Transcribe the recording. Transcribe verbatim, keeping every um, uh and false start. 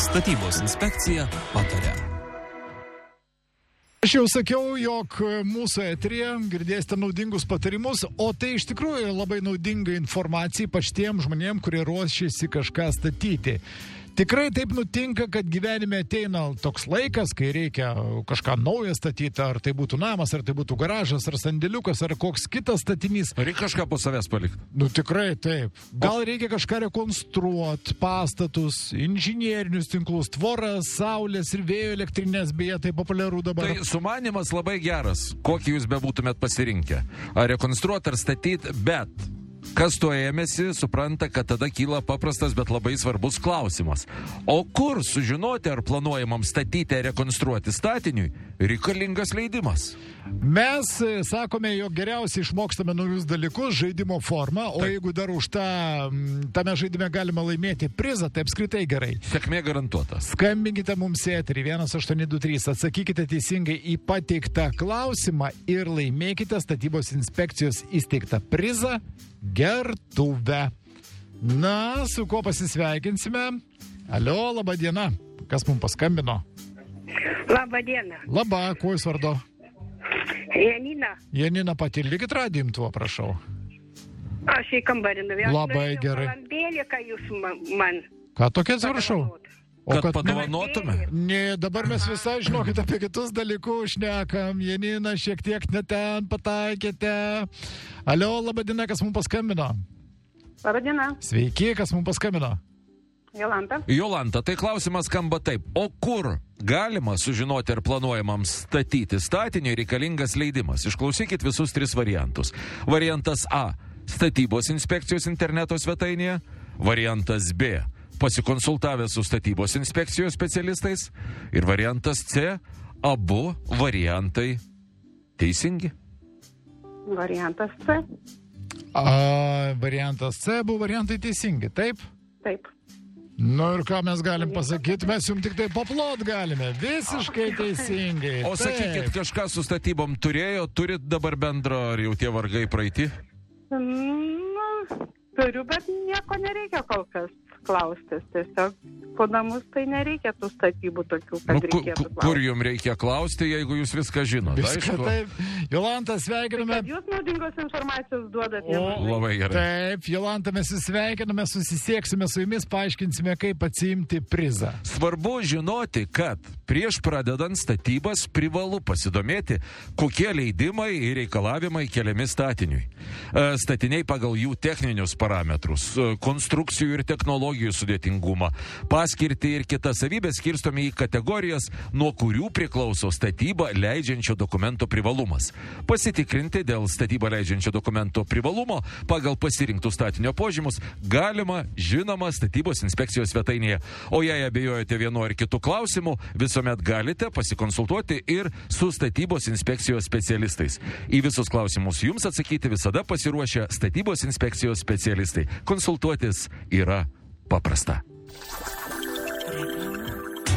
Statybos inspekcija pataria. Aš jau sakiau, jog mūsų eteryje girdėsite naudingus patarimus, o tai iš tikrųjų labai naudinga informacija, ypač tiem žmonėm, kurie ruošiasi kažką statyti. Tikrai taip nutinka, kad gyvenime ateina toks laikas, kai reikia kažką naują statyti, ar tai būtų namas, ar tai būtų garažas, ar sandėliukas, ar koks kitas statinys. Reikia kažką po savęs palikti. Nu tikrai taip. Gal reikia kažką rekonstruoti, pastatus, inžinierinius tinklus, tvoras, saulės ir vėjo elektrinės, beje, tai populiaru dabar. Tai sumanimas labai geras, kokį jūs bebūtumėt pasirinkę. Ar rekonstruoti, ar statyti, bet kas tuo ėmėsi, supranta, kad tada kyla paprastas, bet labai svarbus klausimas. O kur sužinoti, ar planuojamam statyti, ar rekonstruoti statiniui, reikalingas leidimas? Mes sakome, jog geriausiai išmokstame naujus dalykus žaidimo formą, o Taip. jeigu dar už tą, tame žaidime galima laimėti prizą, tai apskritai gerai. Sėkmė garantuota. Skambinkite mums į eterį vienas aštuoni du trys, atsakykite teisingai į pateiktą klausimą ir laimėkite statybos inspekcijos įsteigtą prizą gertuvę. Na, su kuo pasisveikinsime? Alio, laba diena. Kas mums paskambino? Labą dieną. Labą, kuo jūs vardu? Janina. Janina, patilykit radijum tuo, prašau. Aš į kambarį nuvėjau. Labai gerai. Valandėlį, ką jūs man... man Ką tokia atsiprašau? O kad padovanotume? Ne, dabar mes visai žinokit apie kitus dalykus šnekam. Janina, šiek tiek ne ten pataikėte. Alio, laba diena, kas mums paskambino? Labą dieną. Sveiki, kas mums paskambino? Jolanta. Jolanta, tai klausimas skamba taip. O kur galima sužinoti, ar planuojamam statyti statiniui reikalingas leidimas? Išklausykit visus tris variantus. Variantas A. Statybos inspekcijos interneto svetainėje. Variantas B. Pasikonsultavę su statybos inspekcijos specialistais. Ir variantas C. Abu variantai teisingi. Variantas C. A, variantas C, buvo variantai teisingi, taip? Taip. Nu ir ką mes galim pasakyti, mes jums tik tai paplot galime, visiškai teisingai. O sakykit, kažką su statybom turėjo, turit dabar bendro, ar jau tie vargai praeiti? Nu, turiu, bet nieko nereikia kol kas klaustis. Tiesiog po namus tai nereikia tų statybų tokių, kad Nu, ku, reikėtų ku, klausti. kur jums reikia klausti, jeigu jūs viską žinote? Viską taip. Jolanta, sveikiname. Kad jūs naudingos informacijos duodate. O, Labai gerai. Taip, Jolanta, mes jūs sveikiname, susisieksime su jumis, paaiškinsime, kaip atsiimti prizą. Svarbu žinoti, kad prieš pradedant statybas privalu pasidomėti, kokie leidimai ir reikalavimai keliami statiniui. E, Statiniai pagal jų techninius parametrus, e, konstrukcijų ir technologijų sudėtingumą, paskirtį ir kitas savybės skirstomi į kategorijas, nuo kurių priklauso statybą leidžiančio dokumento privalumas. Pasitikrinti dėl statybą leidžiančio dokumento privalumo pagal pasirinktų statinio požymus galima, žinoma, statybos inspekcijos svetainėje. O jei abejojate vienu ar kitu klausimu, visuomet galite pasikonsultuoti ir su statybos inspekcijos specialistais. Į visus klausimus jums atsakyti visada pasiruošę statybos inspekcijos specialistai. Konsultuotis yra paprasta.